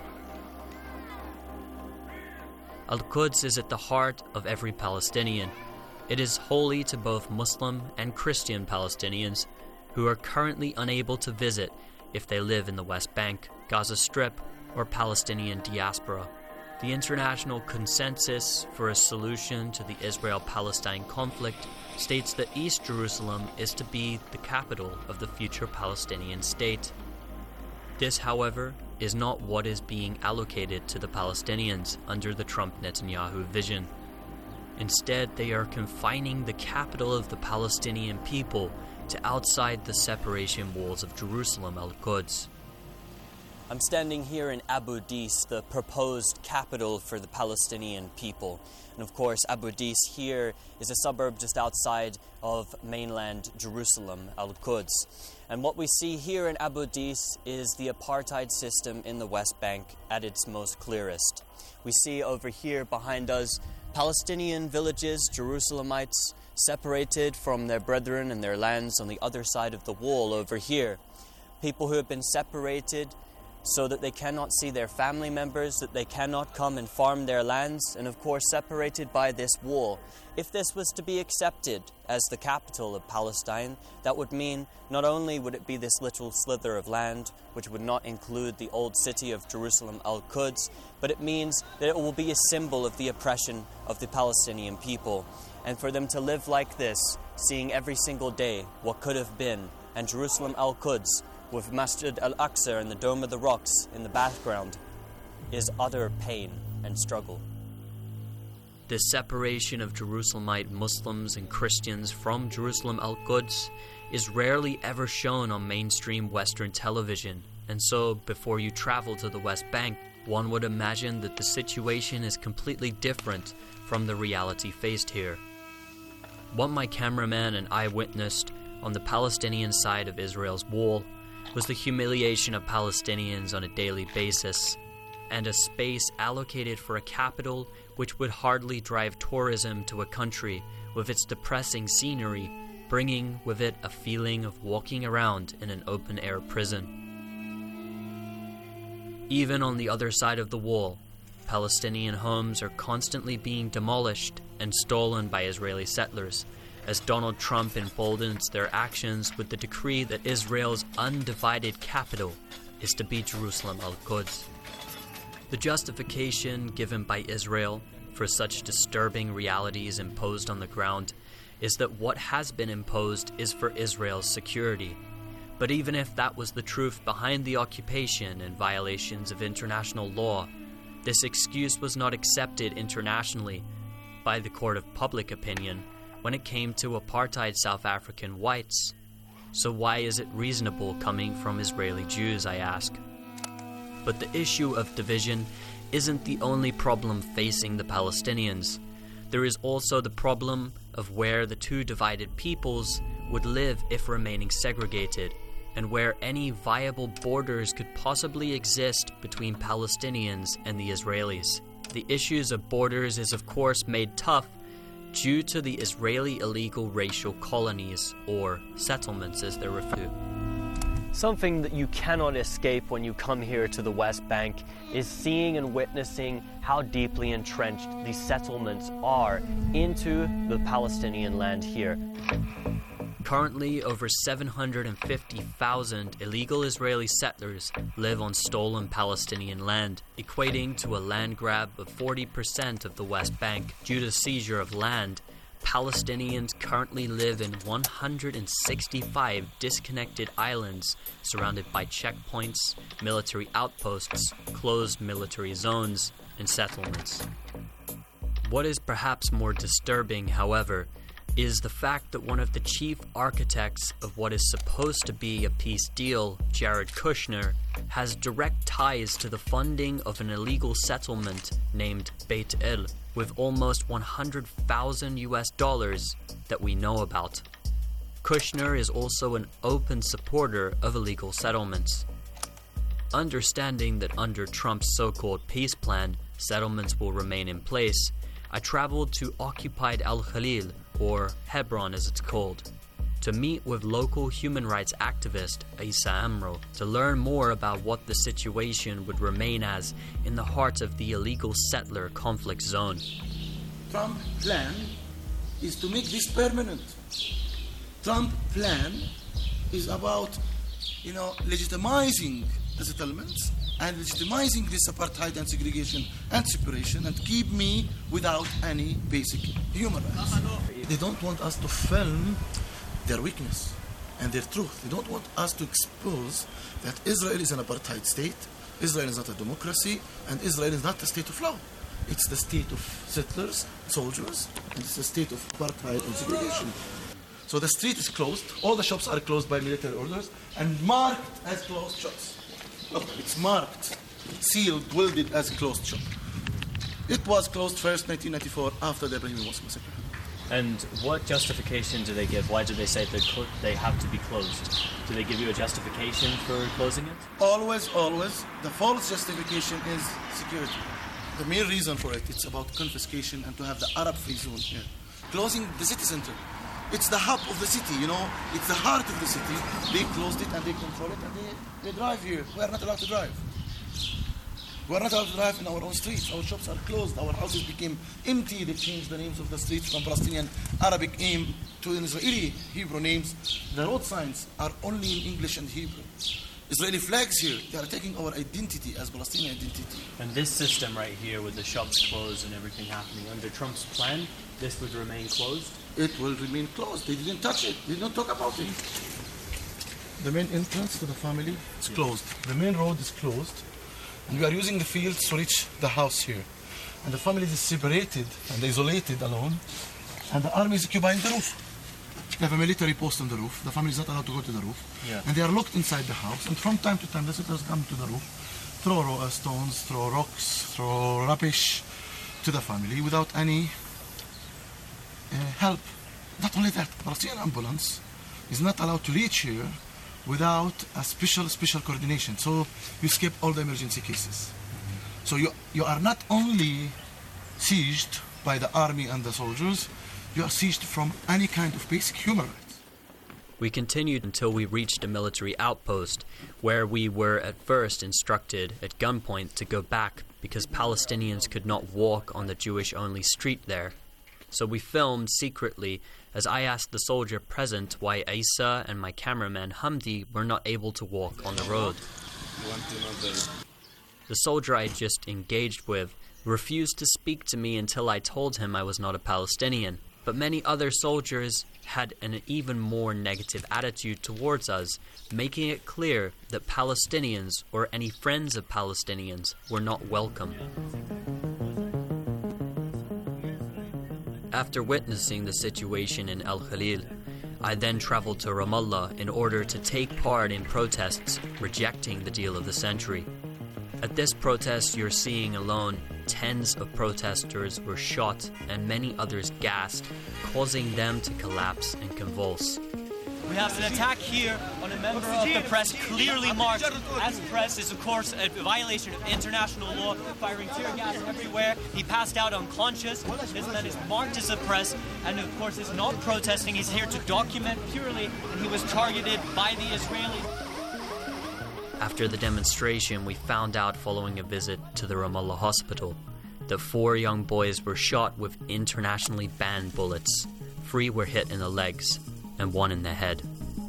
Al-Quds is at the heart of every Palestinian. It is holy to both Muslim and Christian Palestinians who are currently unable to visit if they live in the West Bank, Gaza Strip, or Palestinian diaspora. The international consensus for a solution to the Israel-Palestine conflict states that East Jerusalem is to be the capital of the future Palestinian state. This, however, is not what is being allocated to the Palestinians under the Trump-Netanyahu vision. Instead, they are confining the capital of the Palestinian people to outside the separation walls of Jerusalem al-Quds. I'm standing here in Abu Dis, the proposed capital for the Palestinian people. And of course, Abu Dis here is a suburb just outside of mainland Jerusalem, al-Quds. And what we see here in Abu Dis is the apartheid system in the West Bank at its most clearest. We see over here behind us Palestinian villages, Jerusalemites, separated from their brethren and their lands on the other side of the wall over here. People who have been separated so that they cannot see their family members, that they cannot come and farm their lands, and of course separated by this wall. If this was to be accepted as the capital of Palestine, that would mean not only would it be this little slither of land, which would not include the old city of Jerusalem al-Quds, but it means that it will be a symbol of the oppression of the Palestinian people. And for them to live like this, seeing every single day what could have been, and Jerusalem al-Quds, with Masjid al-Aqsa and the Dome of the Rocks in the background, is utter pain and struggle. The separation of Jerusalemite Muslims and Christians from Jerusalem al-Quds is rarely ever shown on mainstream Western television, and so before you travel to the West Bank, one would imagine that the situation is completely different from the reality faced here. What my cameraman and I witnessed on the Palestinian side of Israel's wall was the humiliation of Palestinians on a daily basis, and a space allocated for a capital which would hardly drive tourism to a country with its depressing scenery, bringing with it a feeling of walking around in an open-air prison. Even on the other side of the wall, Palestinian homes are constantly being demolished and stolen by Israeli settlers, as Donald Trump emboldens their actions with the decree that Israel's undivided capital is to be Jerusalem al-Quds. The justification given by Israel for such disturbing realities imposed on the ground is that what has been imposed is for Israel's security. But even if that was the truth behind the occupation and violations of international law, this excuse was not accepted internationally by the court of public opinion when it came to apartheid South African whites. So why is it reasonable coming from Israeli Jews, I ask? But the issue of division isn't the only problem facing the Palestinians. There is also the problem of where the two divided peoples would live if remaining segregated, and where any viable borders could possibly exist between Palestinians and the Israelis. The issues of borders is of course made tough due to the Israeli illegal racial colonies, or settlements as they're referred to. Something that you cannot escape when you come here to the West Bank is seeing and witnessing how deeply entrenched these settlements are into the Palestinian land here. Currently, over 750,000 illegal Israeli settlers live on stolen Palestinian land, equating to a land grab of 40% of the West Bank. Due to seizure of land, Palestinians currently live in 165 disconnected islands surrounded by checkpoints, military outposts, closed military zones, and settlements. What is perhaps more disturbing, however, is the fact that one of the chief architects of what is supposed to be a peace deal, Jared Kushner, has direct ties to the funding of an illegal settlement named Beit El, with almost $100,000 that we know about. Kushner is also an open supporter of illegal settlements. Understanding that under Trump's so-called peace plan, settlements will remain in place, I traveled to occupied Al-Khalil, or Hebron as it's called, to meet with local human rights activist Isa Amro to learn more about what the situation would remain as in the heart of the illegal settler conflict zone. Trump's plan is to make this permanent. Trump's plan is about, legitimizing the settlements and legitimizing this apartheid and segregation and separation and keep me without any basic human rights. They don't want us to film their weakness and their truth. They don't want us to expose that Israel is an apartheid state, Israel is not a democracy, and Israel is not a state of law. It's the state of settlers, soldiers, and it's the state of apartheid and segregation. So the street is closed, all the shops are closed by military orders, and marked as closed shops. Look, it's marked, sealed, welded as a closed shop. It was closed first 1994 after the Ibrahim Mosque massacre. And what justification do they give? Why do they say that they have to be closed? Do they give you a justification for closing it? Always. The false justification is security. The main reason for it, it's about confiscation and to have the Arab-free zone here. Closing the city center. It's the hub of the city, It's the heart of the city. They closed it and they control it and they drive here. We are not allowed to drive. We are not allowed to drive in our own streets. Our shops are closed. Our houses became empty. They changed the names of the streets from Palestinian Arabic name to an Israeli Hebrew names. The road signs are only in English and Hebrew. Israeli flags here, they are taking our identity as Palestinian identity. And this system right here with the shops closed and everything happening, under Trump's plan, this would remain closed? It will remain closed. They didn't touch it. They didn't talk about it. The main entrance to the family is closed. The main road is closed. And we are using the fields to reach the house here. And the family is separated and isolated alone. And the army is occupying the roof. They have a military post on the roof. The family is not allowed to go to the roof. Yeah. And they are locked inside the house. And from time to time, the settlers come to the roof, throw stones, throw rocks, throw rubbish to the family without any help. Not only that, the Palestinian ambulance is not allowed to reach here without a special coordination. So you skip all the emergency cases. So you are not only sieged by the army and the soldiers, you are seized from any kind of basic human rights. We continued until we reached a military outpost, where we were at first instructed at gunpoint to go back because Palestinians could not walk on the Jewish-only street there. So we filmed secretly as I asked the soldier present why Isa and my cameraman Hamdi were not able to walk on the road. The soldier I just engaged with refused to speak to me until I told him I was not a Palestinian. But many other soldiers had an even more negative attitude towards us, making it clear that Palestinians or any friends of Palestinians were not welcome. After witnessing the situation in Al Khalil, I then traveled to Ramallah in order to take part in protests rejecting the deal of the century. At this protest you're seeing alone, tens of protesters were shot and many others gassed, causing them to collapse and convulse. We have an attack here on a member of the press, clearly marked as press is, of course, a violation of international law, firing tear gas everywhere. He passed out unconscious. This man is marked as a press and, of course, is not protesting. He's here to document purely, and he was targeted by the Israelis. After the demonstration, we found out following a visit to the Ramallah hospital that 4 young boys were shot with internationally banned bullets. 3 were hit in the legs and 1 in the head.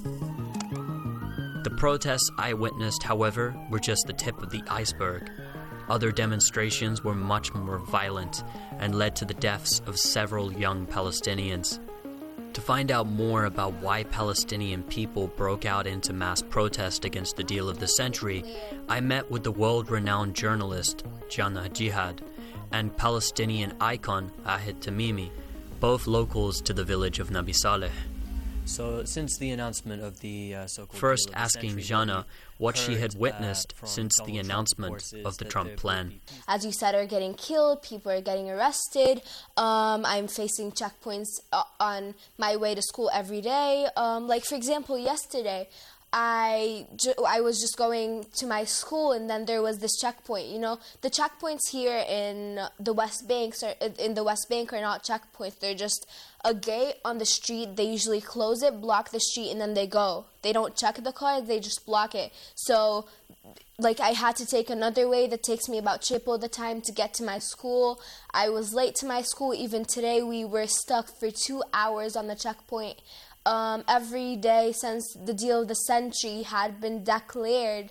The protests I witnessed, however, were just the tip of the iceberg. Other demonstrations were much more violent and led to the deaths of several young Palestinians. To find out more about why Palestinian people broke out into mass protest against the deal of the century, I met with the world-renowned journalist Jannah Jihad and Palestinian icon Ahid Tamimi, both locals to the village of Nabi Saleh. So since the announcement of the so-called First asking Jannah what she had witnessed since the announcement of the Trump plan. As you said, are getting killed, people are getting arrested. I'm facing checkpoints on my way to school every day. Like, for example, yesterday, I was just going to my school, and then there was this checkpoint. You know, the checkpoints here in the West Bank are not checkpoints. They're just a gate on the street. They usually close it, block the street, and then they go. They don't check the car, they just block it. So, like, I had to take another way that takes me about triple the time to get to my school. I was late to my school. Even today, we were stuck for 2 hours on the checkpoint. Every day since the deal of the century had been declared,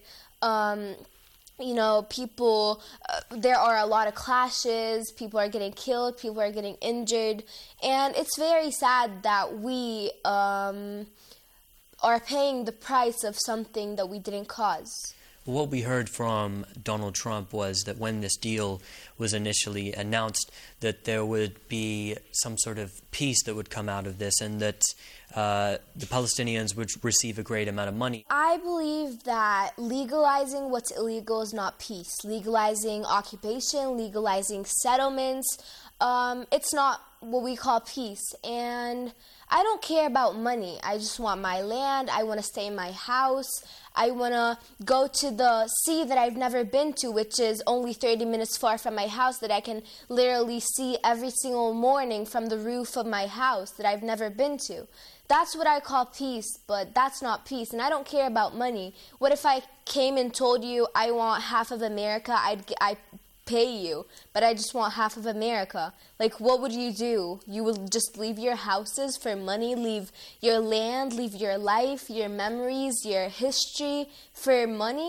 you know, people, there are a lot of clashes, people are getting killed, people are getting injured, and it's very sad that we are paying the price of something that we didn't cause. What we heard from Donald Trump was that when this deal was initially announced, that there would be some sort of peace that would come out of this, and that the Palestinians would receive a great amount of money. I believe that legalizing what's illegal is not peace. Legalizing occupation, legalizing settlements, it's not what we call peace. And I don't care about money. I just want my land. I want to stay in my house. I want to go to the sea that I've never been to, which is only 30 minutes far from my house, that I can literally see every single morning from the roof of my house that I've never been to. That's what I call peace, but that's not peace, and I don't care about money. What if I came and told you I want half of America? I'd pay you, but I just want half of America. Like, what would you do? You would just leave your houses for money, leave your land, leave your life, your memories, your history for money?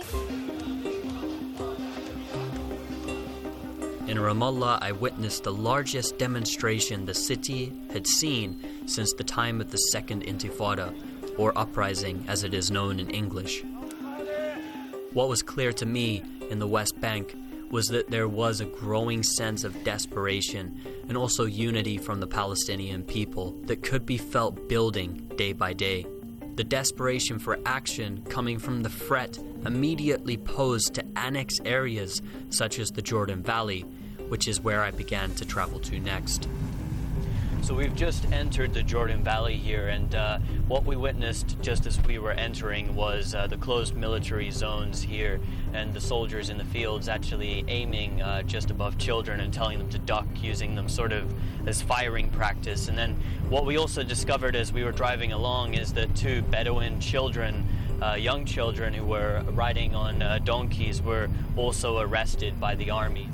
In Ramallah, I witnessed the largest demonstration the city had seen since the time of the Second Intifada, or uprising as it is known in English. What was clear to me in the West Bank was that there was a growing sense of desperation and also unity from the Palestinian people that could be felt building day by day. The desperation for action coming from the threat immediately posed to annex areas such as the Jordan Valley, which is where I began to travel to next. So we've just entered the Jordan Valley here, and what we witnessed just as we were entering was the closed military zones here, and the soldiers in the fields actually aiming just above children and telling them to duck, using them sort of as firing practice. And then what we also discovered as we were driving along is that 2 Bedouin children, young children who were riding on donkeys, were also arrested by the army.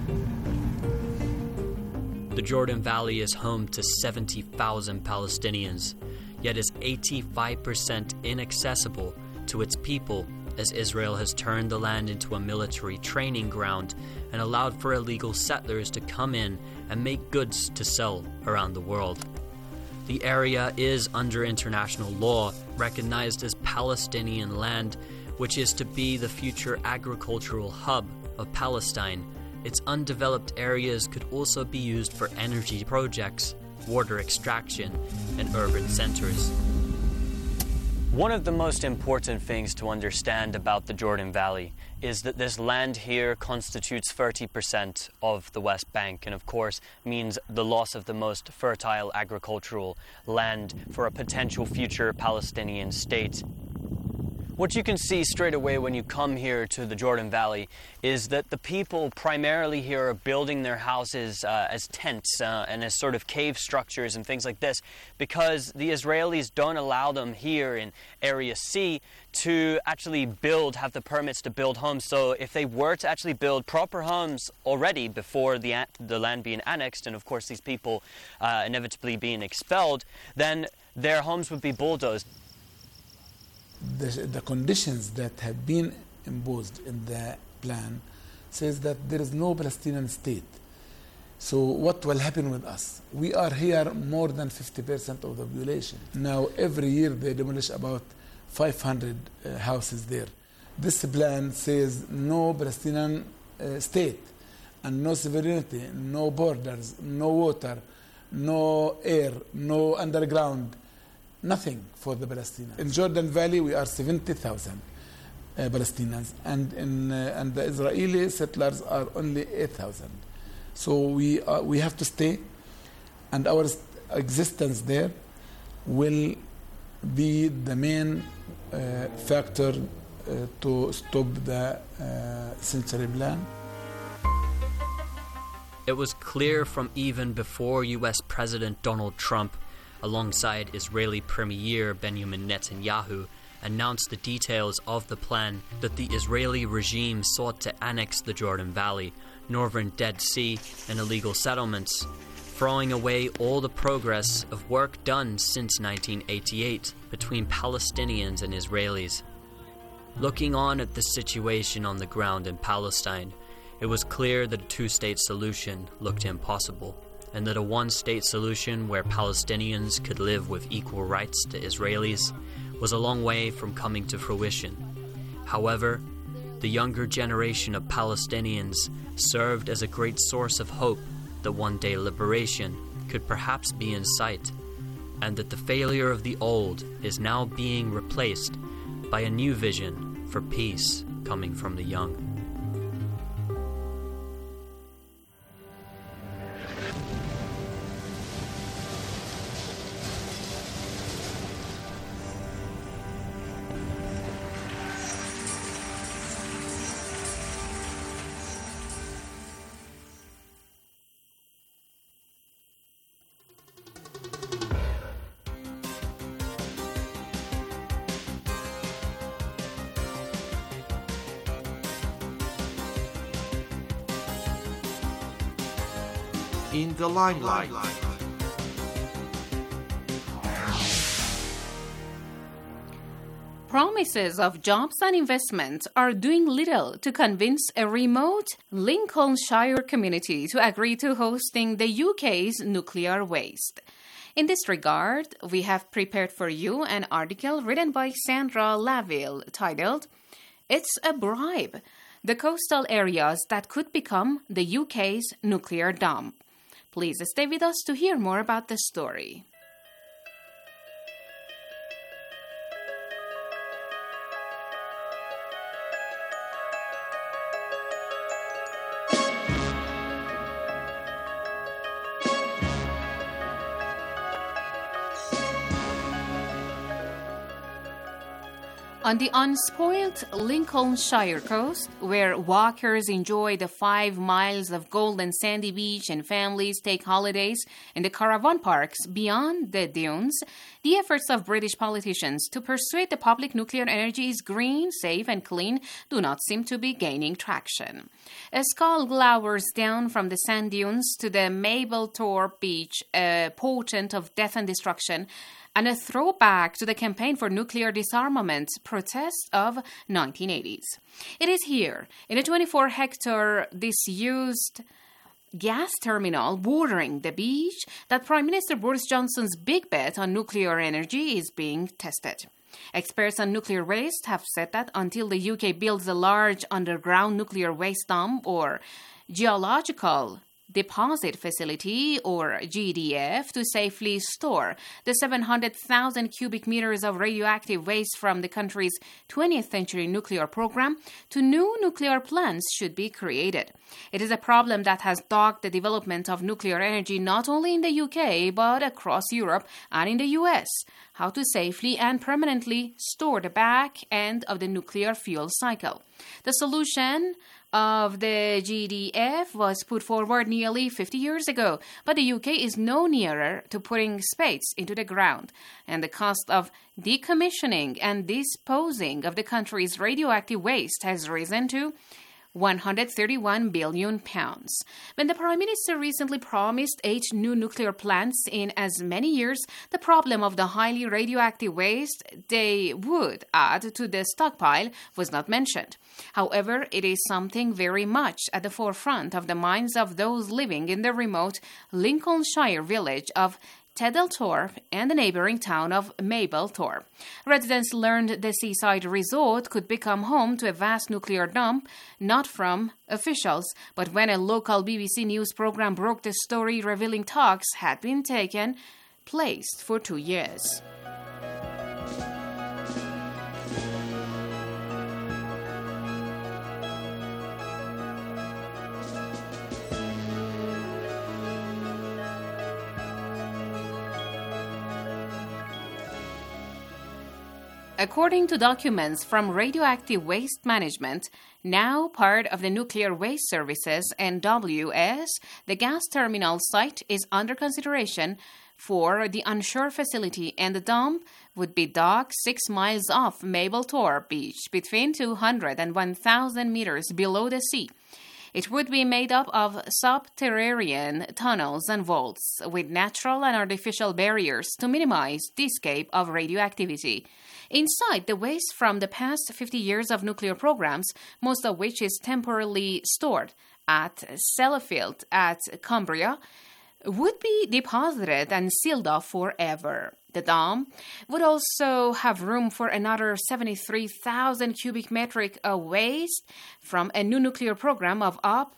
The Jordan Valley is home to 70,000 Palestinians, yet is 85% inaccessible to its people as Israel has turned the land into a military training ground and allowed for illegal settlers to come in and make goods to sell around the world. The area is, under international law, recognized as Palestinian land, which is to be the future agricultural hub of Palestine. Its undeveloped areas could also be used for energy projects, water extraction, and urban centers. One of the most important things to understand about the Jordan Valley is that this land here constitutes 30% of the West Bank, and of course means the loss of the most fertile agricultural land for a potential future Palestinian state. What you can see straight away when you come here to the Jordan Valley is that the people primarily here are building their houses as tents and as sort of cave structures and things like this, because the Israelis don't allow them here in Area C to actually have the permits to build homes. So if they were to actually build proper homes already before the land being annexed, and of course these people inevitably being expelled, then their homes would be bulldozed. The conditions that have been imposed in the plan says that there is no Palestinian state. So what will happen with us? We are here more than 50% of the population. Now every year they demolish about 500 houses there. This plan says no Palestinian state and no sovereignty, no borders, no water, no air, no underground. Nothing for the Palestinians. In Jordan Valley, we are 70,000 Palestinians, and the Israeli settlers are only 8,000. So we have to stay, and our existence there will be the main factor to stop the century plan. It was clear from even before U.S. President Donald Trump, alongside Israeli Premier Benjamin Netanyahu, announced the details of the plan, that the Israeli regime sought to annex the Jordan Valley, northern Dead Sea, and illegal settlements, throwing away all the progress of work done since 1988 between Palestinians and Israelis. Looking on at the situation on the ground in Palestine, it was clear that a two-state solution looked impossible, and that a one-state solution where Palestinians could live with equal rights to Israelis was a long way from coming to fruition. However, the younger generation of Palestinians served as a great source of hope that one day liberation could perhaps be in sight, and that the failure of the old is now being replaced by a new vision for peace coming from the young. In the limelight. Promises of jobs and investment are doing little to convince a remote Lincolnshire community to agree to hosting the UK's nuclear waste. In this regard, we have prepared for you an article written by Sandra Laville titled, "It's a Bribe: The Coastal Areas That Could Become the UK's Nuclear Dump." Please stay with us to hear more about the story. On the unspoilt Lincolnshire coast, where walkers enjoy the 5 miles of golden sandy beach and families take holidays in the caravan parks beyond the dunes, the efforts of British politicians to persuade the public nuclear energy is green, safe, and clean do not seem to be gaining traction. A skull glowers down from the sand dunes to the Mablethorpe beach, a portent of death and destruction, and a throwback to the campaign for nuclear disarmament protests of 1980s. It is here, in a 24-hectare disused gas terminal bordering the beach, that Prime Minister Boris Johnson's big bet on nuclear energy is being tested. Experts on nuclear waste have said that until the UK builds a large underground nuclear waste dump or geological deposit facility, or GDF, to safely store the 700,000 cubic meters of radioactive waste from the country's 20th century nuclear program, two new nuclear plants should be created. It is a problem that has dogged the development of nuclear energy not only in the UK but across Europe and in the US. How to safely and permanently store the back end of the nuclear fuel cycle. The solution of the GDF was put forward nearly 50 years ago, but the UK is no nearer to putting spades into the ground, and the cost of decommissioning and disposing of the country's radioactive waste has risen to £131 billion. When the Prime Minister recently promised 8 new nuclear plants in as many years, the problem of the highly radioactive waste they would add to the stockpile was not mentioned. However, it is something very much at the forefront of the minds of those living in the remote Lincolnshire village of Teddlethorpe and the neighbouring town of Mablethorpe. Residents learned the seaside resort could become home to a vast nuclear dump, not from officials, but when a local BBC News programme broke the story revealing talks had been taken place for 2 years. According to documents from Radioactive Waste Management, now part of the Nuclear Waste Services (NWS), the gas terminal site is under consideration for the onshore facility, and the dump would be docked 6 miles off Mablethorpe Beach, between 200 and 1,000 meters below the sea. It would be made up of subterranean tunnels and vaults, with natural and artificial barriers to minimize the escape of radioactivity. Inside, the waste from the past 50 years of nuclear programs, most of which is temporarily stored at Sellafield at Cumbria, would be deposited and sealed off forever. The dam would also have room for another 73,000 cubic metric of waste from a new nuclear program of up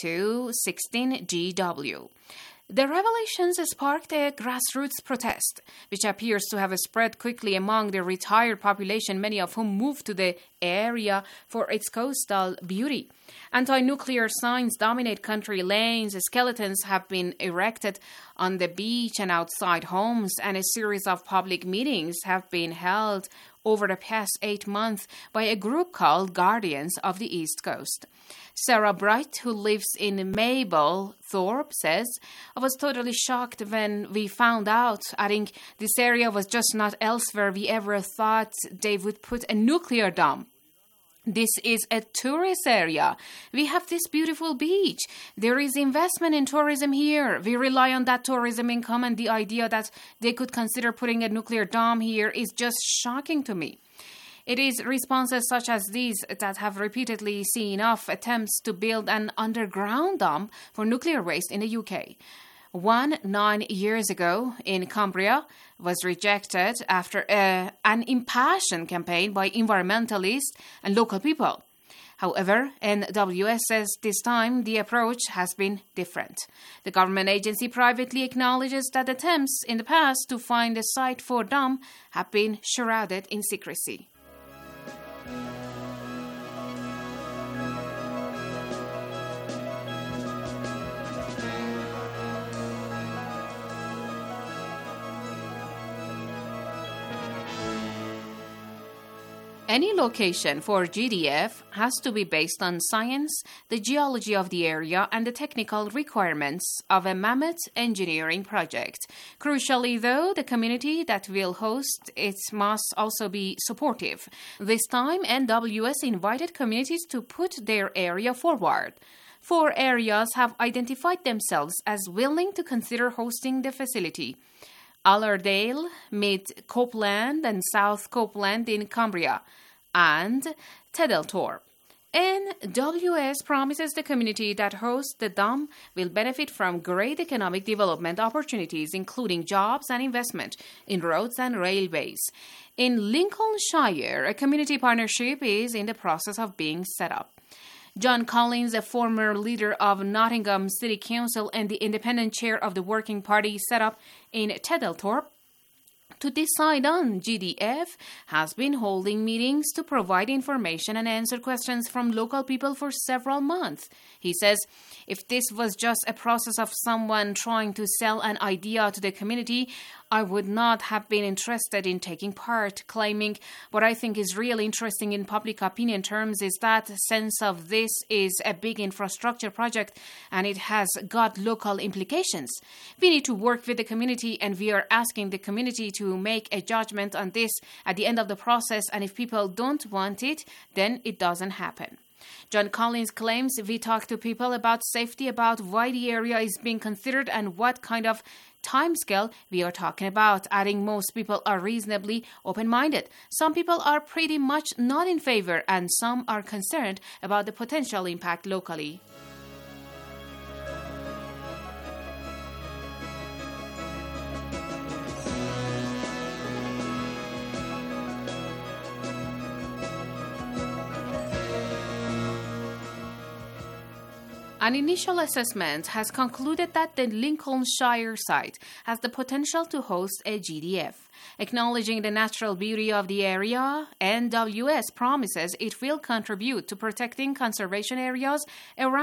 to 16 GW. The revelations sparked a grassroots protest, which appears to have spread quickly among the retired population, many of whom moved to the area for its coastal beauty. Anti-nuclear signs dominate country lanes, skeletons have been erected on the beach and outside homes, and a series of public meetings have been held over the past 8 months by a group called Guardians of the East Coast. Sarah Bright, who lives in Mablethorpe, says, "I was totally shocked when we found out. I think this area was just not elsewhere we ever thought they would put a nuclear dump. This is a tourist area. We have this beautiful beach. There is investment in tourism here. We rely on that tourism income, and the idea that they could consider putting a nuclear dam here is just shocking to me." It is responses such as these that have repeatedly seen off attempts to build an underground dump for nuclear waste in the UK. One 9 years ago in Cumbria was rejected after an impassioned campaign by environmentalists and local people. However, NWS says this time the approach has been different. The government agency privately acknowledges that attempts in the past to find a site for dump have been shrouded in secrecy. Any location for GDF has to be based on science, the geology of the area, and the technical requirements of a mammoth engineering project. Crucially, though, the community that will host it must also be supportive. This time, NWS invited communities to put their area forward. 4 areas have identified themselves as willing to consider hosting the facility. Allardale, Mid Copeland and South Copeland in Cumbria, and Teddlethorpe. NWS promises the community that hosts the dam will benefit from great economic development opportunities, including jobs and investment in roads and railways. In Lincolnshire, a community partnership is in the process of being set up. John Collins, a former leader of Nottingham City Council and the independent chair of the Working Party set up in Teddlethorpe to decide on GDF, has been holding meetings to provide information and answer questions from local people for several months. He says, if this was just a process of someone trying to sell an idea to the community, I would not have been interested in taking part, claiming what I think is really interesting in public opinion terms is that sense of this is a big infrastructure project and it has got local implications. We need to work with the community and we are asking the community to make a judgment on this at the end of the process, and if people don't want it, then it doesn't happen. John Collins claims we talk to people about safety, about why the area is being considered and what kind of timescale we are talking about, adding most people are reasonably open-minded. Some people are pretty much not in favor and some are concerned about the potential impact locally. An initial assessment has concluded that the Lincolnshire site has the potential to host a GDF. Acknowledging the natural beauty of the area, NWS promises it will contribute to protecting conservation areas around